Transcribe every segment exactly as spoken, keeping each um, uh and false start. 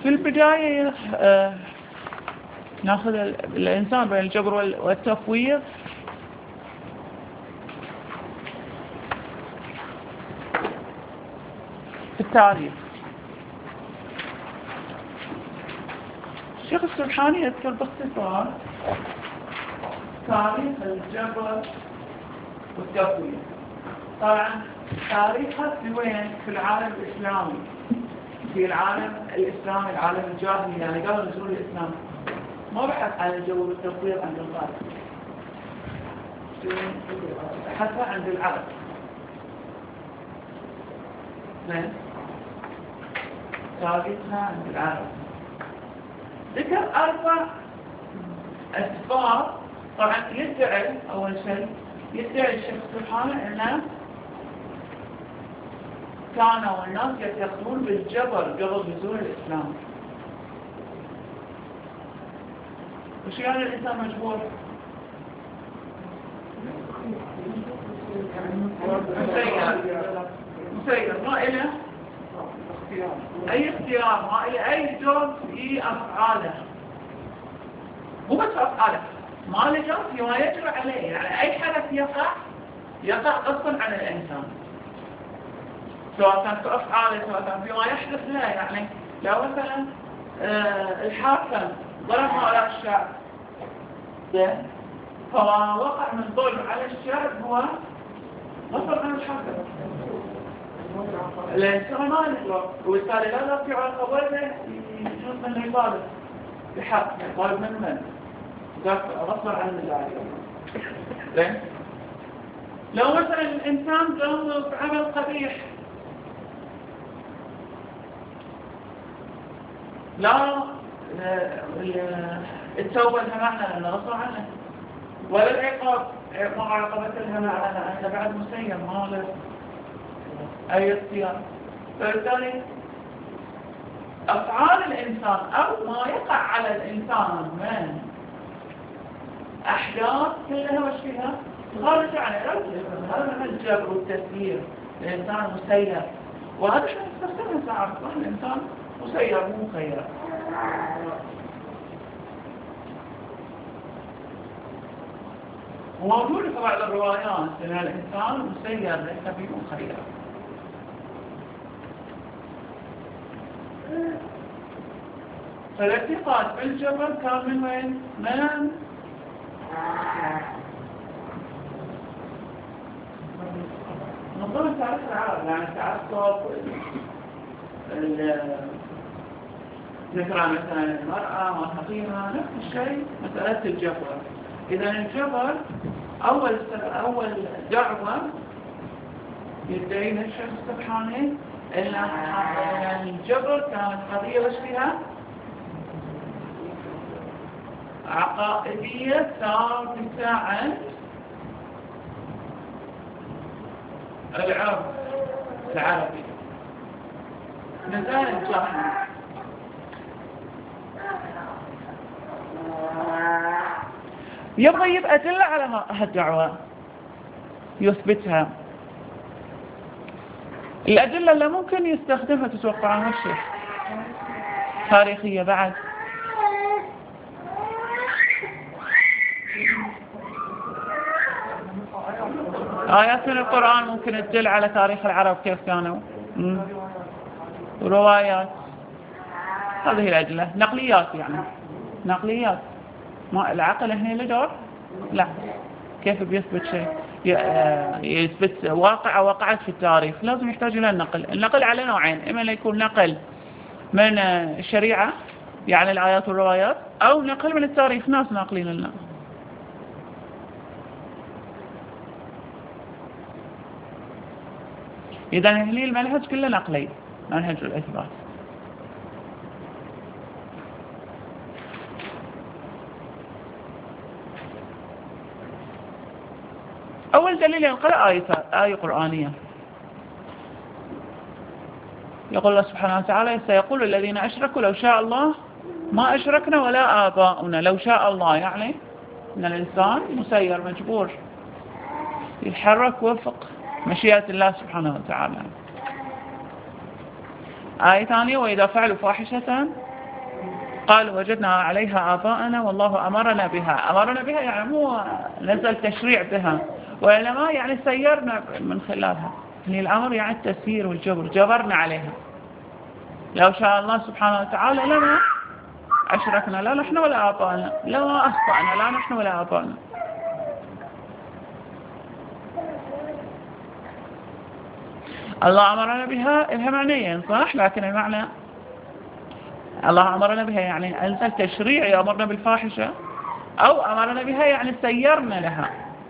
في البداية آه ناخذ الإنسان بين الجبر والتفويض. في التاريخ الشيخ السبحاني يذكر باختصار تاريخ الجبر والتفويض. طبعا تاريخها في وين؟ في العالم الإسلامي، في العالم الإسلامي، العالم الجاهلي، يعني قبل نزول الإسلام. ما بحث عن الجبر والتفويض عند الغرب، بحثها عند العرب. زين، تاريخها عند العرب. ذكر أربع أسباب. طبعا يدعي أول شيء يدعي الشيخ سبحانه أنه كانوا الناس يتيقنون بالجبر قبل نزول الإسلام. وش يعني الإنسان مجبور؟ مسير مسير، ما إله أي اختيار، ما إله أي دور في أفعاله. مو بس أفعاله، ما له دور فيما يجري عليه. يعني أي حدث يقع يقع غصبا عن الإنسان، سواء كان في أفعاله سواء كان فيما يحدث له. يعني لو مثلا آه الحاكم ظلم هؤلاء الشعب، فما وقع من ظلم على الشعب هو غصبا عن الحاكم. الإنسان ما له، وبالتالي لا يستطيع عقوبته يجوز منه يطالب بحق، يطالب من من؟ غصبا عن ذلك. زين؟ لو مثلا الإنسان قام بعمل قبيح، لا التوبة انهمعنا لأنه غصبا عنه، ولا العقاب مع عقبة الهمعنا أنه بعد مسير ما له أي اختيار. فبالتالي أفعال الإنسان أو ما يقع على الإنسان من أحداث كلها وش فيها خارج عن إرادته. هذا من الجبر والتسيير، الإنسان مسير. وهذا احنا نستخدمه ساعات، الإنسان مسير مو مخير. وموجود في بعض الروايات أن الإنسان مسير ليس فيه مخير. فالاعتقاد بالجبر كان من وين؟ من من ضمن تاريخ العرب. يعني التعصب، ذكرى مثلا المرأة ما تقيمها، نفس الشيء مسألة الجبر. إذا الجبر أول أول دعوة يدعيها الشيخ سبحانه أن الجبر كانت قضية وش فيها؟ عقائدية ثابتة عن العرب العربي نزال الجاهلي. يبغى يبقى أدلة على هالدعوة يثبتها. الأدلة اللي ممكن يستخدمها تتوقعها الشيخ تاريخية بعد. آيات من القرآن ممكن تدل على تاريخ العرب كيف كانوا، روايات. هذه الأدلة نقليات، يعني نقليات. ما العقل هنا له دور؟ لا. كيف بيثبت شيء؟ يثبت واقعة وقعت في التاريخ، لازم يحتاج إلى النقل. النقل على نوعين، إما يكون نقل من الشريعة يعني الآيات والروايات، أو نقل من التاريخ، ناس ناقلين لنا. إذا هني المنهج كله نقلي، منهج الإثبات. أول دليل ينقل آية آية قرآنية. يقول الله سبحانه وتعالى: سيقول الذين أشركوا لو شاء الله ما أشركنا ولا آباؤنا. لو شاء الله يعني أن الإنسان مسير مجبور يتحرك وفق مشيئة الله سبحانه وتعالى. آية ثانية: وإذا فعلوا فاحشة قال وجدنا عليها آباءنا والله أمرنا بها. أمرنا بها يعني مو نزل تشريع بها، وإنما يعني سيرنا من خلالها. يعني الأمر يعني التسيير والجبر، جبرنا عليها. لو شاء الله سبحانه وتعالى لما أشركنا لا نحن ولا آباءنا، لما أخطأنا لا نحن ولا آباءنا. الله أمرنا بها لها معنيين صح، لكن المعنى الله أمرنا بها يعني أنزل تشريع يأمرنا بالفاحشة، أو أمرنا بها يعني سيرنا لها.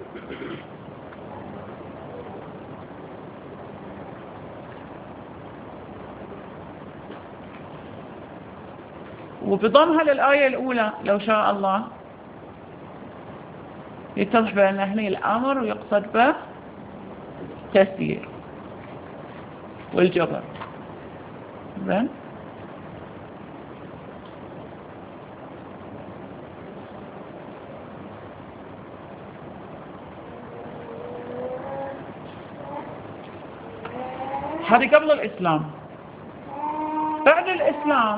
وبضمها للآية الأولى لو شاء الله يتضح بأن هنا الأمر ويقصد به تسيير والجبر. زين هذه قبل الإسلام. بعد الإسلام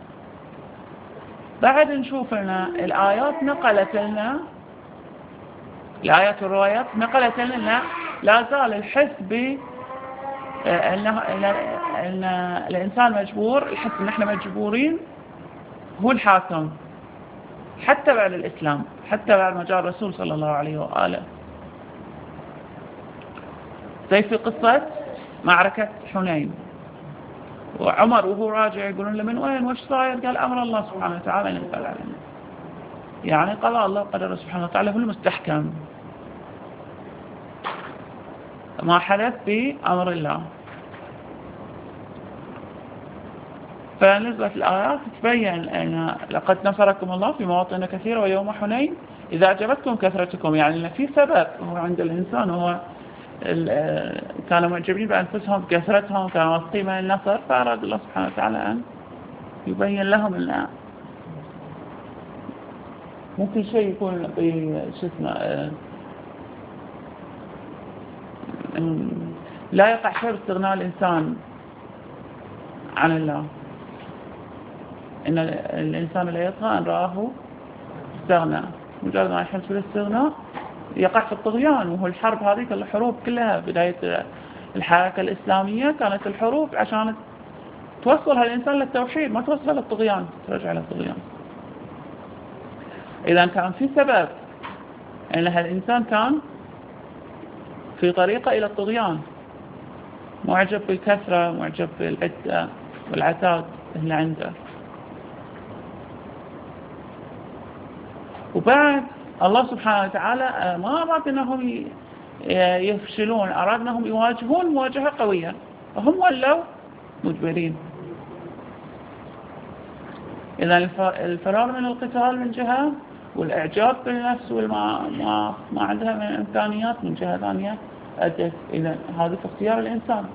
بعد نشوف لنا الآيات نقلت لنا الآيات والروايات نقلت لنا لا زال الحس ب أن أن الإنسان مجبور، الحس أن احنا مجبورين هو الحاكم حتى بعد الإسلام، حتى بعد ما جاء الرسول صلى الله عليه وآله. زي في قصة معركة حنين، وعمر وهو راجع يقولون له من وين وش صاير؟ قال أمر الله سبحانه وتعالى أن ينزل علينا. يعني قضاء الله قدر سبحانه وتعالى هو المستحكم، ما حدث بأمر الله. فنزلت الآيات تبين أن لقد نصركم الله في مواطن كثيرة ويوم حنين إذا أعجبتكم كثرتكم. يعني في سبب هو عند الإنسان، هو كانوا معجبين بأنفسهم بكثرتهم، كانوا واثقين من النصر، فأراد الله سبحانه وتعالى أن يبين لهم أن ممكن شيء يكون بشو اسمه لا يقع شيء باستغناء الإنسان عن الله. إن الإنسان لا يطغى أن رآه استغنى، مجرد ما يحس بالاستغناء يقع في الطغيان. وهو الحرب هذه الحروب كلها بداية الحركة الإسلامية كانت الحروب عشان توصلها الإنسان للتوحيد، ما توصلها للطغيان، ترجع للطغيان. إذا كان في سبب أن الإنسان كان في طريقة إلى الطغيان، معجب بالكثرة، معجب بالعدة والعتاد اللي عنده. وبعد الله سبحانه وتعالى ما أراد أنهم يفشلون، أراد أنهم يواجهون مواجهة قوية، فهم ولوا مجبرين. إذا الفرار من القتال من جهة، والإعجاب بالنفس وما ما ما عندها من إمكانيات من جهة ثانية أدت إلى هذا اختيار الإنسان.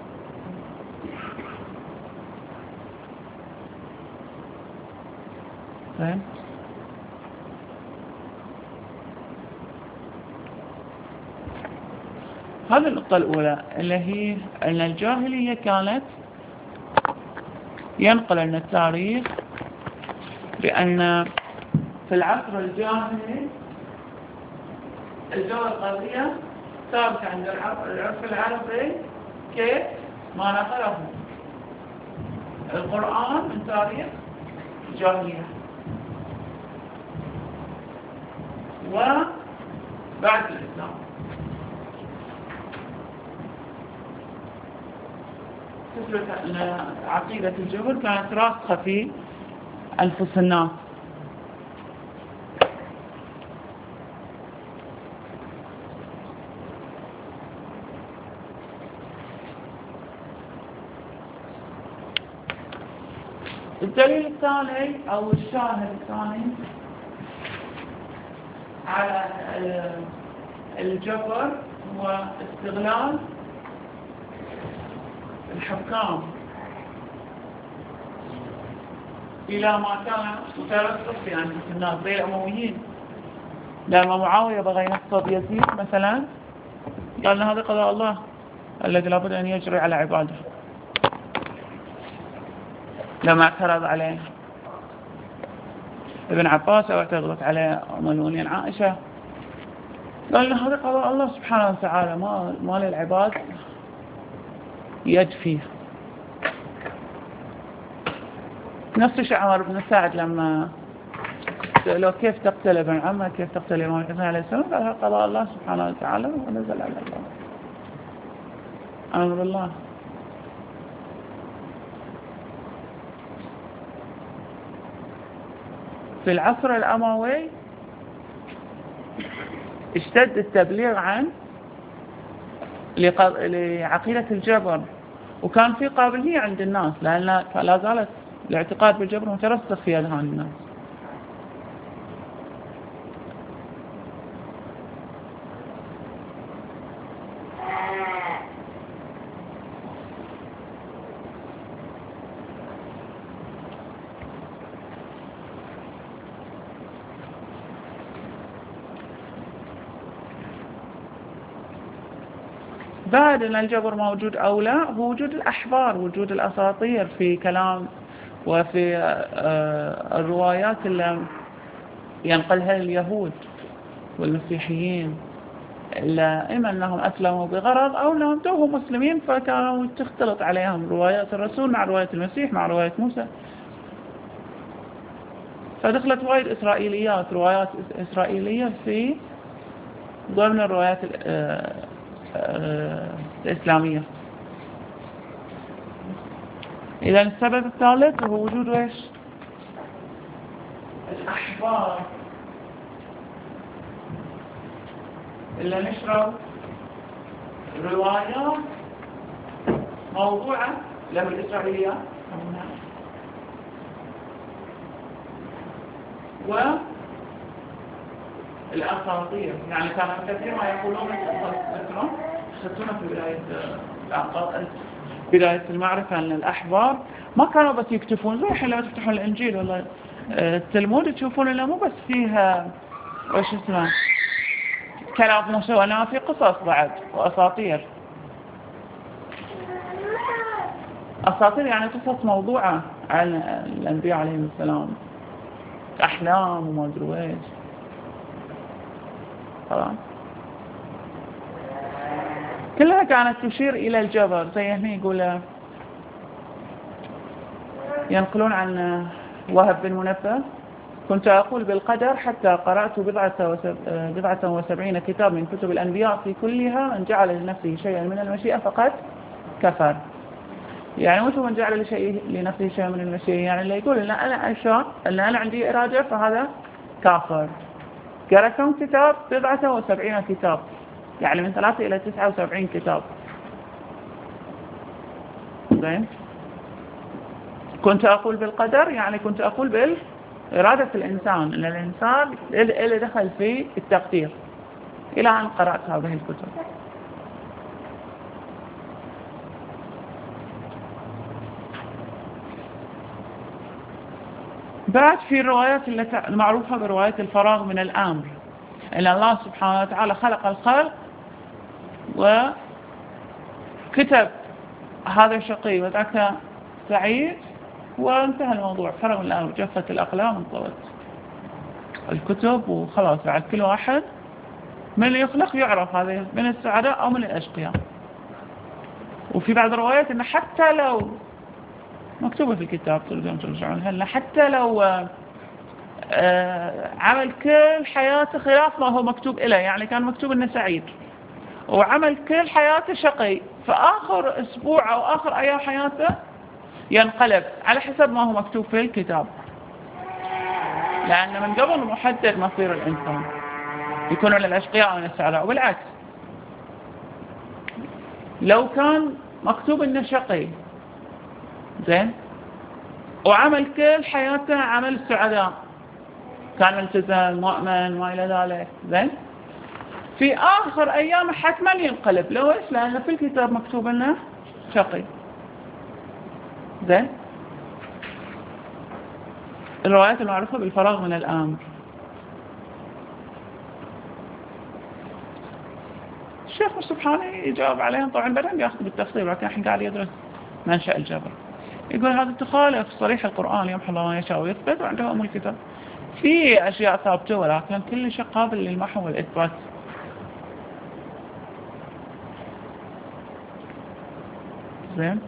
فهم؟ هذه النقطة الأولى اللي هي أن الجاهلية كانت ينقل لنا التاريخ بأن في العصر الجاهلي الجو الغربية ثابت عند العرف العربي كيف ما نقله القرآن من تاريخ الجاهلية. وبعد الإسلام فكرة عقيدة الجبر كانت راسخة في أنفس الناس. الدليل الثاني أو الشاهد الثاني على الجبر هو استغلال الحكام إلى ما كان مترسخ في أنفس الناس زي الأمويين. لما معاوية بغى ينصب يزيد مثلا قال هذا قضاء الله الذي لابد أن يجري على عباده. لما اعترض عليه ابن عباس أو اعترضت عليه أم المؤمنين عائشة، قال له هذا قضاء الله سبحانه وتعالى، ما ما للعباد يد فيه. نفس الشيء عمر بن سعد لما سألوه كيف تقتل ابن عمه، كيف تقتل الإمام الحسين عليه السلام، قال هذا قضاء الله سبحانه وتعالى ونزل على الله أمر الله. في العصر الأموي اشتد التبليغ عن لعقيدة الجبر، وكان في قابلية عند الناس لأن لا زالت الاعتقاد بالجبر مترسخ في أذهان الناس. بعد أن الجبر موجود أو لا، هو وجود الأحبار، وجود الأساطير في كلام وفي الروايات اللي ينقلها اليهود والمسيحيين، إما أنهم أسلموا بغرض أو أنهم توهم مسلمين فكانوا تختلط عليهم روايات الرسول مع رواية المسيح مع رواية موسى، فدخلت وايد إسرائيليات روايات إسرائيلية في ضمن الروايات الإسلامية. إذا السبب الثالث هو وجود إيش؟ الأحبار اللي نشروا روايات موضوعة له الإسرائيليات والأساطير. يعني كان كثير ما يقولون ذكرون خدتونا في بداية بداية المعرفة أن الأحبار ما كانوا بس يكتفون زي الحين لما تفتحون الإنجيل ولا التلمود تشوفون إنه مو بس فيها وش اسمه كلام موسى، وأنا في قصص بعد وأساطير. أساطير يعني قصص موضوعة عن الأنبياء عليهم السلام، أحلام وما أدري إيش. خلاص كلها كانت تشير إلى الجبر. زي هنا يقول ينقلون عن وهب بن منبه: كنت أقول بالقدر حتى قرأت بضعة وسبعين كتاب من كتب الأنبياء في كلها من جعل لنفسه شيئا من المشيئة فقد كفر. يعني وش من جعل لشيء لنفسه شيئا من المشيئة؟ يعني اللي يقول إن أنا أشاء أن أنا عندي إرادة فهذا كافر. قرأ كم كتاب؟ بضعة وسبعين كتاب، يعني من ثلاثة إلى تسعة وسبعين كتاب. زين. كنت أقول بالقدر يعني كنت أقول بالإرادة الإنسان، أن الإنسان اللي دخل في التقدير، إلى أن قرأت هذه الكتب. بعد في الروايات المعروفة برواية الفراغ من الأمر، أن الله سبحانه وتعالى خلق الخلق وكتب هذا شقي وذاك سعيد وانتهى الموضوع، فرغ من الأمر، جفت الأقلام وانطوت الكتب وخلاص. بعد كل واحد من اللي يخلق يعرف هذا من السعداء أو من الأشقياء. وفي بعض الروايات أن حتى لو مكتوبة في الكتاب ترجعون ترجعون هلا، حتى لو عمل كل حياته خلاف ما هو مكتوب إليه، يعني كان مكتوب إنه سعيد وعمل كل حياته شقي، فآخر أسبوع أو آخر أيام حياته ينقلب على حسب ما هو مكتوب في الكتاب، لأن من قبل محدد مصير الإنسان يكون للأشقياء من السعداء. وبالعكس لو كان مكتوب إنه شقي زين وعمل كل حياته عمل السعداء، كان ملتزم مؤمن ما إلى ذلك، زين في آخر أيام حتما ينقلب. لو إيش؟ لأن في الكتاب مكتوب إنه شقي. زين. الروايات المعروفة بالفراغ من الأمر. الشيخ سبحانه يجاوب عليهم طبعا بعدين ياخذ بالتفصيل، لكن الحين قاعد يدرس منشأ الجبر. يقول هذا تخالف صريح القرآن يمحو الله ما يشاء ويثبت، وعنده أم الكتاب. في أشياء ثابتة ولكن كل شيء قابل للمحو والإثبات. زين.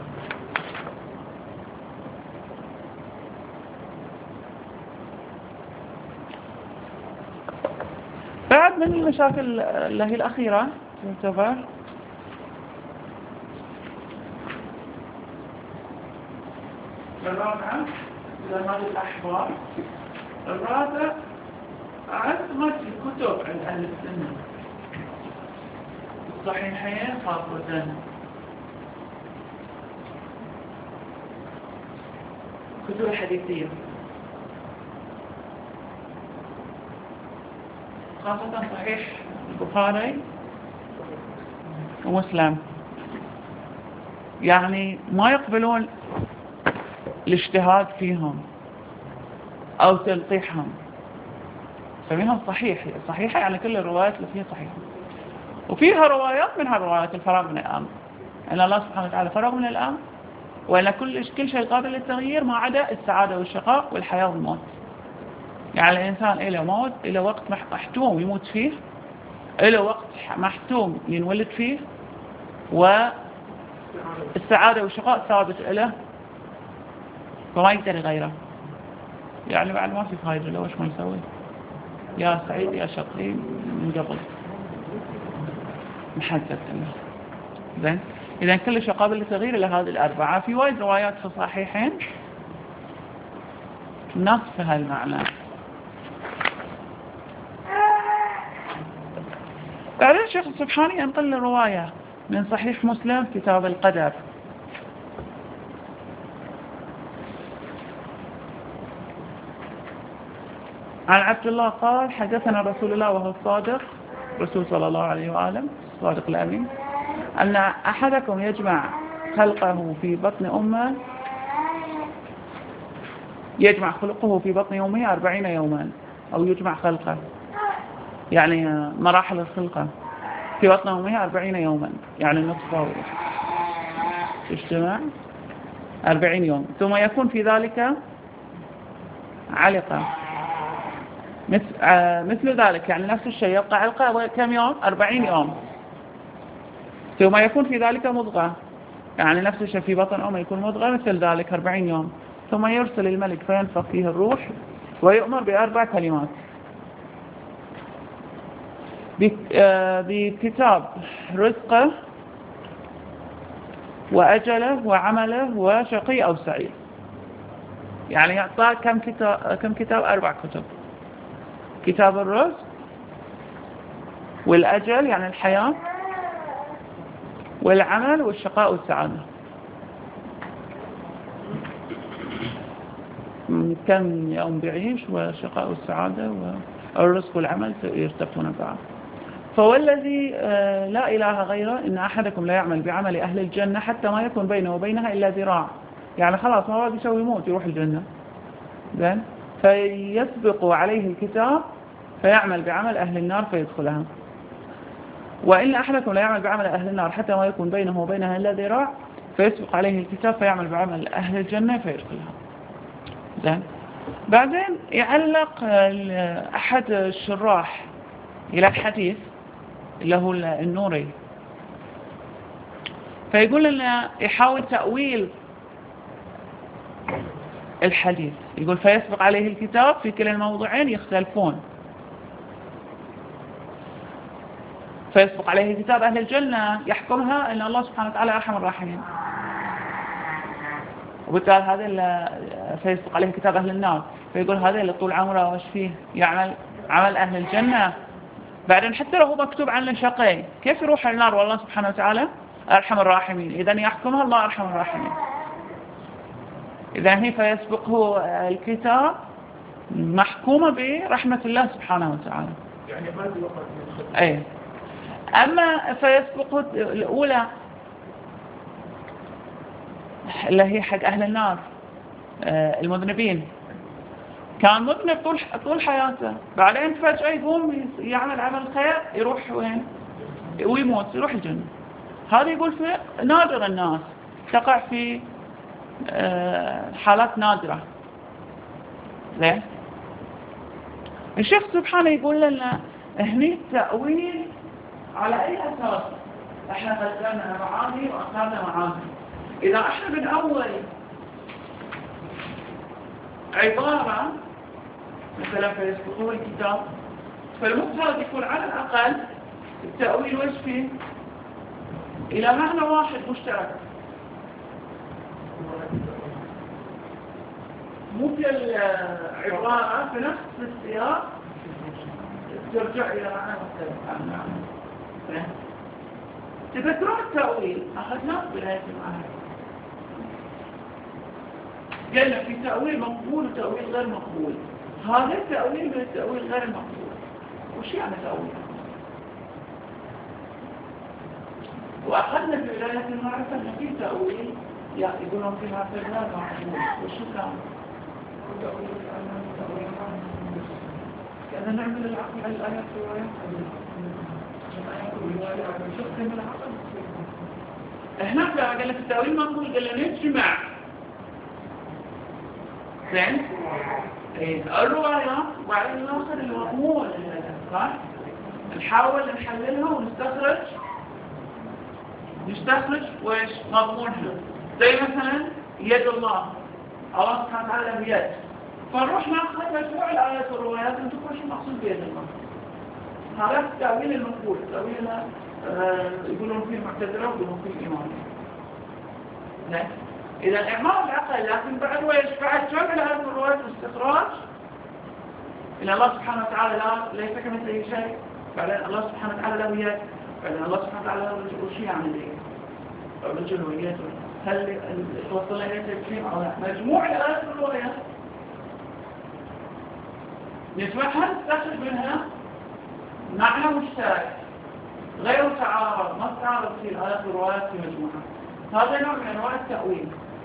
بعد من المشاكل اللي هي الأخيرة تعتبر الرابعة لهذه الأحبار. الرابع عظمة الكتب عند أهل السنة الصحيحين خاصة الكتب الحديثية خاصة صحيح البخاري ومسلم، يعني ما يقبلون الاجتهاد فيهم أو تلقيحهم، سميهم صحيح. صحيحة يعني كل الروايات اللي فيها صحيحة، وفيها روايات منها روايات الفراغ من الأمر، أن الله سبحانه وتعالى فرغ من الأمر، وأن كل كل شيء قابل للتغيير ما عدا السعادة والشقاء والحياة والموت. يعني الإنسان إلى موت، إلى وقت محتوم يموت فيه، إلى وقت محتوم ينولد فيه، والسعادة والشقاء ثابت له فما يقدر يغيره. يعني بعد ما في فايدة لو ايش ما يسوي، يا سعيد يا شقي من قبل محدد له. زين. إذا كل شيء قابل للتغيير إلى هذه الأربعة. في وايد روايات في الصحيحين نصف هالمعنى. بعدين الشيخ السبحاني ينقل رواية من صحيح مسلم كتاب القدر. عن عبد الله قال حدثنا رسول الله وهو الصادق، رسول صلى الله عليه وآله الصادق الأمين، أن أحدكم يجمع خلقه في بطن أمه يجمع خلقه في بطن أمه أربعين يوما، أو يجمع خلقه يعني مراحل الخلقة في بطن أمه أربعين يوما، يعني نصفه اجتماع أربعين يوم، ثم يكون في ذلك علقة مثل, آه مثل ذلك، يعني نفس الشيء يبقى علقة كم يوم؟ أربعين يوم، ثم يكون في ذلك مضغة، يعني نفس الشيء في بطن أمه يكون مضغة مثل ذلك أربعين يوم، ثم يرسل الملك فينفخ فيه الروح ويؤمر بأربع كلمات بكتاب رزقه وأجله وعمله وشقي أو سعيد. يعني يعطى كم كتاب؟ كم كتاب؟ أربع كتب: كتاب الرزق والأجل يعني الحياة والعمل والشقاء والسعادة. كم يوم بيعيش والشقاء والسعادة والرزق والعمل يرتقون بعض. فوالذي لا إله غيره إن أحدكم لا يعمل بعمل أهل الجنة حتى ما يكون بينه وبينها إلا ذراع، يعني خلاص ما بعد يسوي يموت يروح الجنة. زين. فيسبق عليه الكتاب فيعمل بعمل أهل النار فيدخلها. وإن أحدكم لا يعمل بعمل أهل النار حتى ما يكون بينه وبينها إلا ذراع فيسبق عليه الكتاب فيعمل بعمل أهل الجنة فيدخلها. زين. بعدين يعلق أحد الشراح إلى الحديث اللي هو النوري، فيقول لنا يحاول تأويل الحديث، يقول فيسبق عليه الكتاب في كلا الموضوعين يختلفون. فيسبق عليه الكتاب أهل الجنة يحكمها أن الله سبحانه وتعالى أرحم الراحمين، وبالتالي هذا اللي فيسبق عليه كتاب أهل النار فيقول هذا اللي طول عمره وش فيه يعمل عمل أهل الجنة. بعدين حتى لو هو مكتوب عنه شقي كيف يروح النار والله سبحانه وتعالى أرحم الراحمين؟ إذن يحكمها الله أرحم الراحمين. إذن هي فيسبقه الكتاب محكومة برحمة الله سبحانه وتعالى. يعني ما دي وقت أي. أما فيسبقه الأولى اللي هي حق أهل النار المذنبين، كان مذنب طول طول حياته، بعدين فجأة يقوم يعمل عمل خير يروح وين؟ ويموت يروح الجنة. هذا يقول في نادر الناس، تقع في حالات نادرة. زين. الشيخ سبحانه يقول لنا هني التأويل على أي أساس؟ احنا قدمنا معاني وأخذنا معاني. إذا احنا من أول عبارة مثلا فيسبقون الكتاب، فالمفترض يكون على الأقل التأويل وش فيه؟ إلى معنى واحد مشترك، مو في العبارة في نفس السياق ترجع إلى معنى مختلف عن معنى. تذكرون التأويل أخذناه بداية المعنى، قلنا في تأويل مقبول وتأويل غير مقبول. هذا التأويل من التأويل غير المقبول. وش يعني تأويل؟ وأخذنا في بداية المعرفة أن في تأويل يقولون فيها في غير مقبول. وشو كان؟ كأن نعمل العقل على الآيات والروايات. هناك قال لك التأويل مقبول، قال لنا نجمع زين الروايات وبعدين ناخذ المضمون صح؟ نحاول نحللها ونستخرج نستخرج وإيش مضمونها. زي مثلا يد الله، الله سبحانه وتعالى بيد، فنروح ناخذ مجموع الآيات والروايات ونشوف شو المقصود بيد الله. هذا التأويل المقبول. التأويل آه يقولون فيه المعتزلة ويقولون فيه الإيمان. زين إذا الإعمار العقل، لكن بعد ويش بعد جمع الآيات والروايات والاستخراج إن الله سبحانه وتعالى لا ليس كمثله شيء، بعدين الله سبحانه وتعالى له يد، بعدين الله سبحانه وتعالى له رجل. وش يعني ذي؟ الرجل واليد هل توصلنا إلى تجميع أو لا؟ مجموع الآيات والروايات نجمعها نستخرج منها معنى مشترك غير تعارض، ما تعارض في الآيات والروايات في مجموعها. هذا نوع من أنواع التأويل.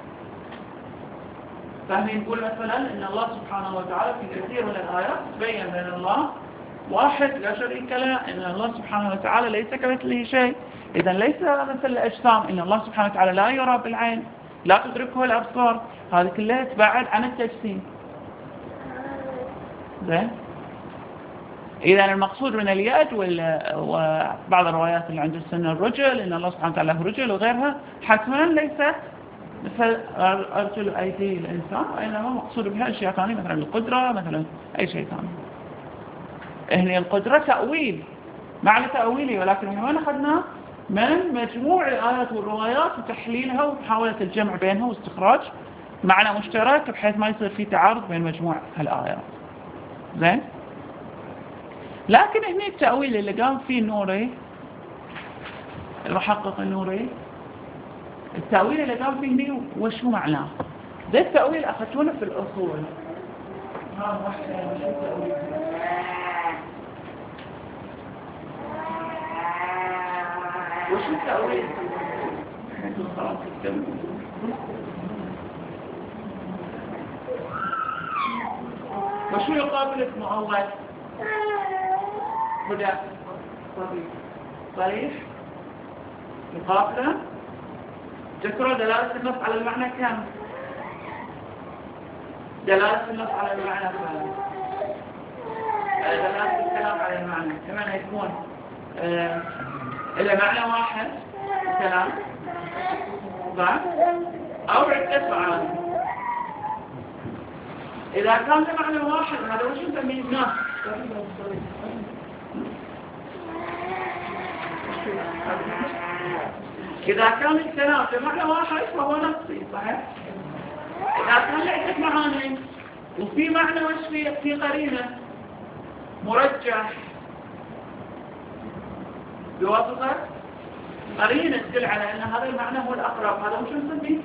فهمين نقول مثلا إن الله سبحانه وتعالى في كثير من الآيات تبين بين الله واحد لا شريك له، إن الله سبحانه وتعالى ليس كمثله شيء، إذا ليس مثل الأجسام، إن الله سبحانه وتعالى لا يرى بالعين، لا تدركه الأبصار، هذه كلها تبعد عن التجسيم. زين إذا المقصود من اليد وبعض الروايات اللي عند السنة الرجل، إن الله سبحانه وتعالى له رجل وغيرها، حتما ليست مثل أرجل أيدي الإنسان، وإنما مقصود بها أشياء ثانية مثلا القدرة، مثلا أي شيء ثاني. هنا القدرة تأويل معنى تأويلي، ولكن من وين أخذناه؟ من مجموع الآيات والروايات وتحليلها ومحاولة الجمع بينها واستخراج معنى مشترك بحيث ما يصير في تعارض بين مجموع هالآيات. زين لكن هنا التأويل اللي قام فيه النوري المحقق النوري، التأويل اللي قام فيه هنا وشو معناه؟ ده التأويل أخذتونه في الأصول. ها واحدة وشو التأويل؟ وشو التأويل؟ وشو يقابل اسم الله؟ هدى صريح يقابله ذكروا دلالة النص على المعنى كم؟ دلالة النص على المعنى كم؟ دلالة الكلام على المعنى كمان يكون آه إلا معنى واحد الكلام بعد أو عدة معاني. إذا كان معنى واحد هذا وش نسميه نص؟ إذا كان الكلام بمعنى واحد فهو نصي صحيح؟ إذا كان عدة معاني وفي معنى وش في في قرينة مرجح بواسطة قرينة تدل على أن هذا المعنى هو الأقرب، هذا وش نسميه؟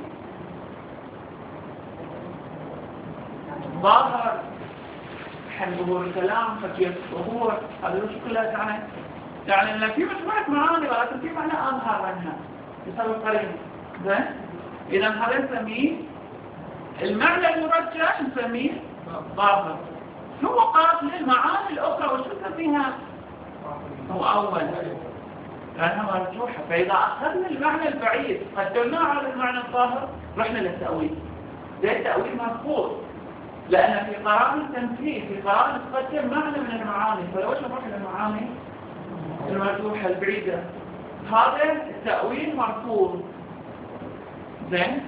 ظاهر حل ظهور الكلام، خفية الظهور، هذا وش كلها تعني؟ يعني أن في مجموعة معاني ولكن في معنى أظهر منها بسبب قرينة. زين إذا هذا نسميه المعنى المرجح نسميه ظاهر. هو قابل للمعاني الأخرى وش نسميها؟ هو أول لأنها مرجوحة. فإذا أخذنا المعنى البعيد قدمناه على المعنى الظاهر رحنا للتأويل. ده التأويل مرفوض لأن في قرائن التمثيل، في قرائن تقدم معنى من المعاني، فلو نروح للمعاني المرجوحة البعيدة هذا التأويل مرفوض. زين؟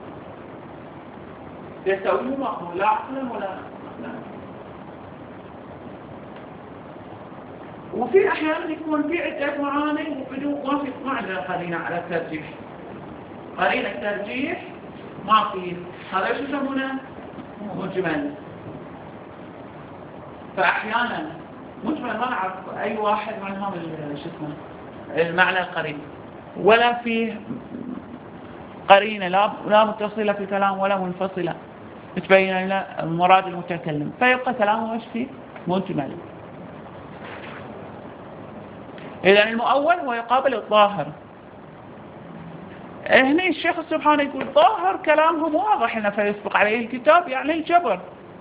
التأويل مقبول لا عقلا ولا لا. وفي أحيانا يكون في عدة معاني وبدون ما في معنى قرينة على الترجيح. قرينة الترجيح ما في، هذا شو يسمونه؟ مجمل. فأحيانا مجمل ما نعرف أي واحد منهم شو اسمه المعنى القريب، ولا فيه قرينة لا لا متصلة في الكلام ولا منفصلة تبين لنا مراد المتكلم، فيبقى كلامه ايش فيه؟ مجمل. إذا المؤول هو يقابل الظاهر. هنا الشيخ سبحانه يقول ظاهر كلامهم واضح انه فيسبق عليه الكتاب يعني الجبر.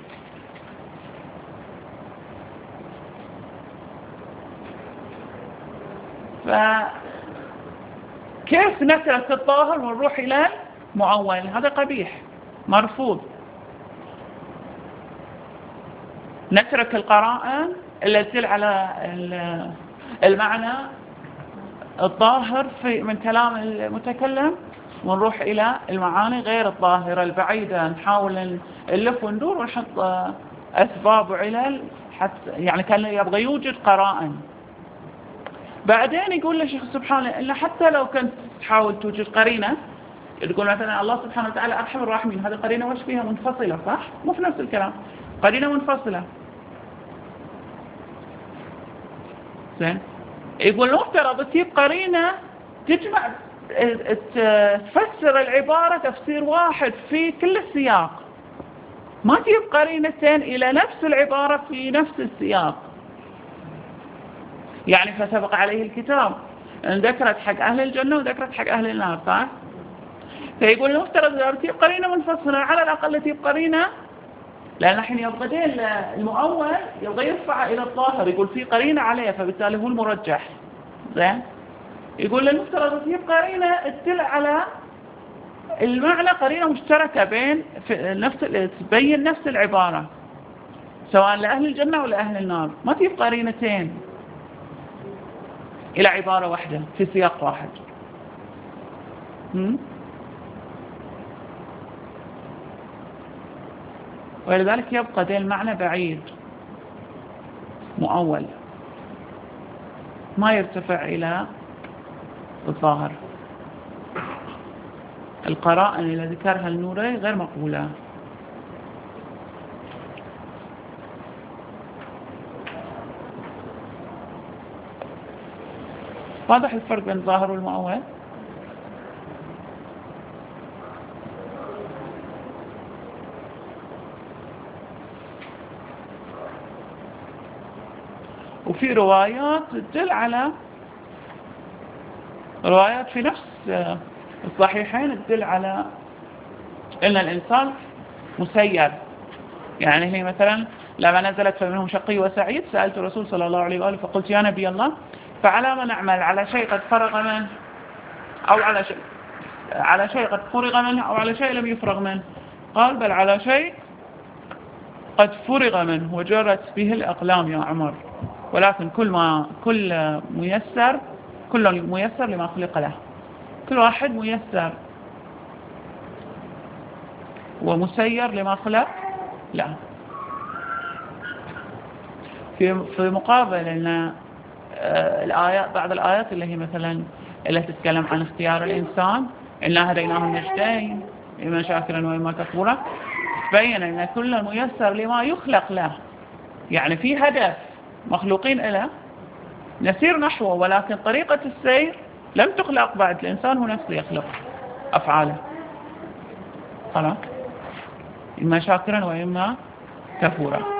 فكيف نترك الظاهر ونروح إلى المؤول؟ هذا قبيح مرفوض. نترك القرائن التي تدل على المعنى الظاهر في من كلام المتكلم ونروح إلى المعاني غير الظاهرة البعيدة، نحاول نلف وندور ونحط أسباب وعلل حتى يعني كان يبغى يوجد قرائن. بعدين يقول له الشيخ سبحانه إن حتى لو كنت تحاول توجد قرينة، يقول مثلا الله سبحانه وتعالى أرحم الراحمين، هذه قرينة وش فيها؟ منفصلة، صح؟ مو في نفس الكلام، قرينة منفصلة. زين؟ يقول المفترض تجيب قرينة تجمع تفسر العبارة تفسير واحد في كل السياق، ما تجيب قرينتين إلى نفس العبارة في نفس السياق. يعني فسبق عليه الكتاب ذكرت حق أهل الجنة وذكرت حق أهل النار، صح؟ فيقول المفترض إذا تجيب قرينة منفصلة على الأقل تجيب قرينة، لأن الحين يبغى المؤول يبغى يرفع إلى الظاهر، يقول في قرينة عليه فبالتالي هو المرجح. زين؟ يقول المفترض تجيب قرينة تدل على المعنى، قرينة مشتركة بين نفس تبين نفس العبارة سواء لأهل الجنة ولا أهل النار، ما تجيب قرينتين إلى عبارة واحدة في سياق واحد. م? ولذلك يبقى ذا المعنى بعيد مؤول ما يرتفع إلى الظاهر. القرائن اللي ذكرها النوري غير مقبولة. واضح الفرق بين الظاهر والمؤول؟ وفي روايات تدل على روايات في نفس الصحيحين تدل على ان الانسان مسير. يعني هي مثلا لما نزلت فمنهم شقي وسعيد سألت الرسول صلى الله عليه وآله فقلت يا نبي الله فعلى ما نعمل؟ على شيء قد فرغ منه أو على شيء على شيء قد فرغ منه أو على شيء لم يفرغ منه؟ قال بل على شيء قد فرغ منه وجرت به الأقلام يا عمر، ولكن كل ما كل ميسر كل ميسر لما خلق له، كل واحد ميسر ومسير لما خلق له. في في مقابل ان الآيات بعض الآيات اللي هي مثلا اللي تتكلم عن اختيار الإنسان إنا هديناه النجدين إما شاكرا وإما كفورا، تبين أن كل ميسر لما يخلق له، يعني في هدف مخلوقين له نسير نحوه، ولكن طريقة السير لم تخلق بعد، الإنسان هو نفسه يخلق أفعاله. خلاص إما شاكرا وإما كفورا.